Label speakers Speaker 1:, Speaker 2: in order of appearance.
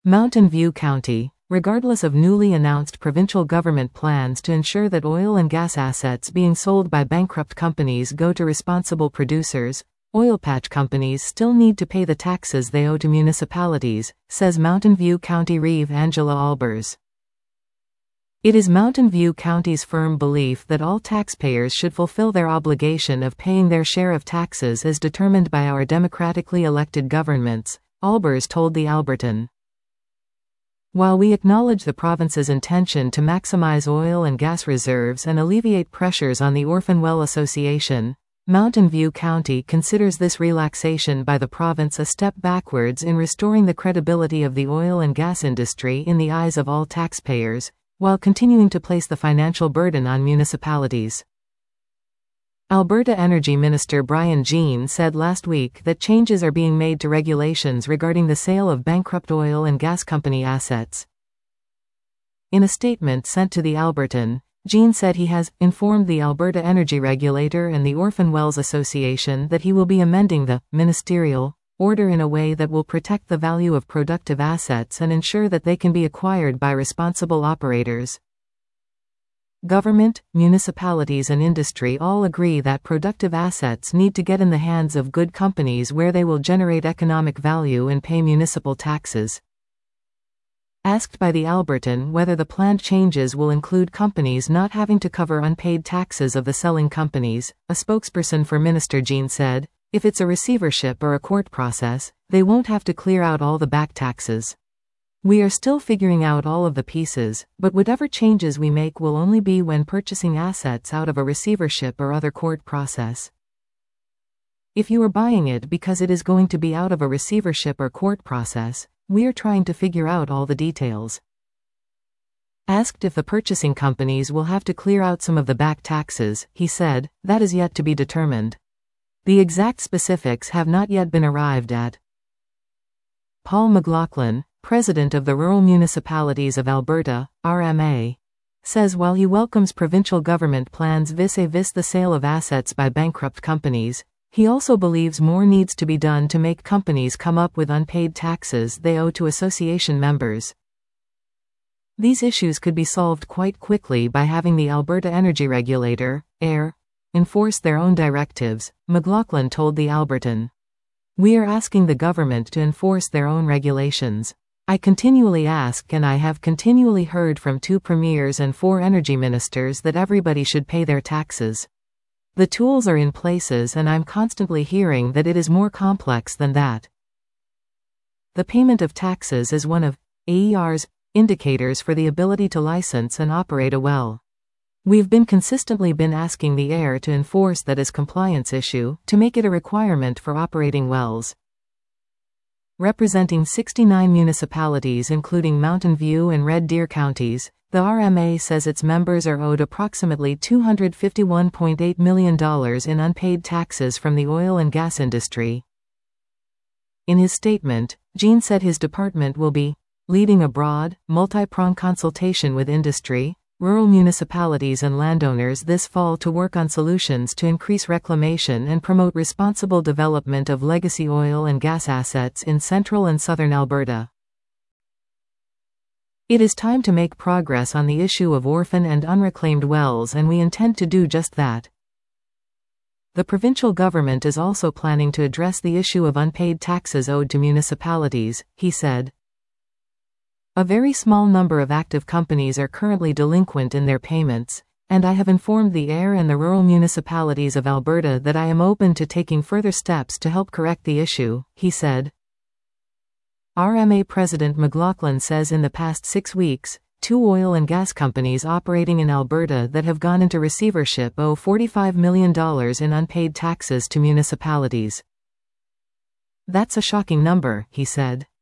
Speaker 1: Mountain View County, regardless of newly announced provincial government plans to ensure that oil and gas assets being sold by bankrupt companies go to responsible producers, oil patch companies still need to pay the taxes they owe to municipalities, says Mountain View County Reeve Angela Albers. It is Mountain View County's firm belief that all taxpayers should fulfill their obligation of paying their share of taxes as determined by our democratically elected governments, Albers told the Albertan. While we acknowledge the province's intention to maximize oil and gas reserves and alleviate pressures on the Orphan Well Association, Mountain View County considers this relaxation by the province a step backwards in restoring the credibility of the oil and gas industry in the eyes of all taxpayers, while continuing to place the financial burden on municipalities. Alberta Energy Minister Brian Jean said last week that changes are being made to regulations regarding the sale of bankrupt oil and gas company assets. In a statement sent to the Albertan, Jean said he has informed the Alberta Energy Regulator and the Orphan Wells Association that he will be amending the ministerial order in a way that will protect the value of productive assets and ensure that they can be acquired by responsible operators. Government, municipalities and industry all agree that productive assets need to get in the hands of good companies where they will generate economic value and pay municipal taxes. Asked by the Albertan whether the planned changes will include companies not having to cover unpaid taxes of the selling companies, a spokesperson for Minister Jean said, "If it's a receivership or a court process, they won't have to clear out all the back taxes. We are still figuring out all of the pieces, but whatever changes we make will only be when purchasing assets out of a receivership or other court process. If you are buying it because it is going to be out of a receivership or court process, we are trying to figure out all the details." Asked if the purchasing companies will have to clear out some of the back taxes, he said, "That is yet to be determined. The exact specifics have not yet been arrived at." Paul McLaughlin, president of the Rural Municipalities of Alberta, RMA, says while he welcomes provincial government plans vis-a-vis the sale of assets by bankrupt companies, he also believes more needs to be done to make companies come up with unpaid taxes they owe to association members. These issues could be solved quite quickly by having the Alberta Energy Regulator, AER, enforce their own directives, McLaughlin told the Albertan. "We are asking the government to enforce their own regulations. I continually ask and I have continually heard from 2 premiers and 4 energy ministers that everybody should pay their taxes. The tools are in places and I'm constantly hearing that it is more complex than that." The payment of taxes is one of AER's indicators for the ability to license and operate a well. We've consistently been asking the AER to enforce that as compliance issue, to make it a requirement for operating wells. Representing 69 municipalities including Mountain View and Red Deer counties, the RMA says its members are owed approximately $251.8 million in unpaid taxes from the oil and gas industry. In his statement, Jean said his department will be leading a broad, multi-pronged consultation with industry, rural municipalities and landowners this fall to work on solutions to increase reclamation and promote responsible development of legacy oil and gas assets in central and southern Alberta. It is time to make progress on the issue of orphan and unreclaimed wells, and we intend to do just that. The provincial government is also planning to address the issue of unpaid taxes owed to municipalities, he said. A very small number of active companies are currently delinquent in their payments, and I have informed the AER and the rural municipalities of Alberta that I am open to taking further steps to help correct the issue, he said. RMA President McLaughlin says in the past 6 weeks, 2 oil and gas companies operating in Alberta that have gone into receivership owe $45 million in unpaid taxes to municipalities. "That's a shocking number," he said.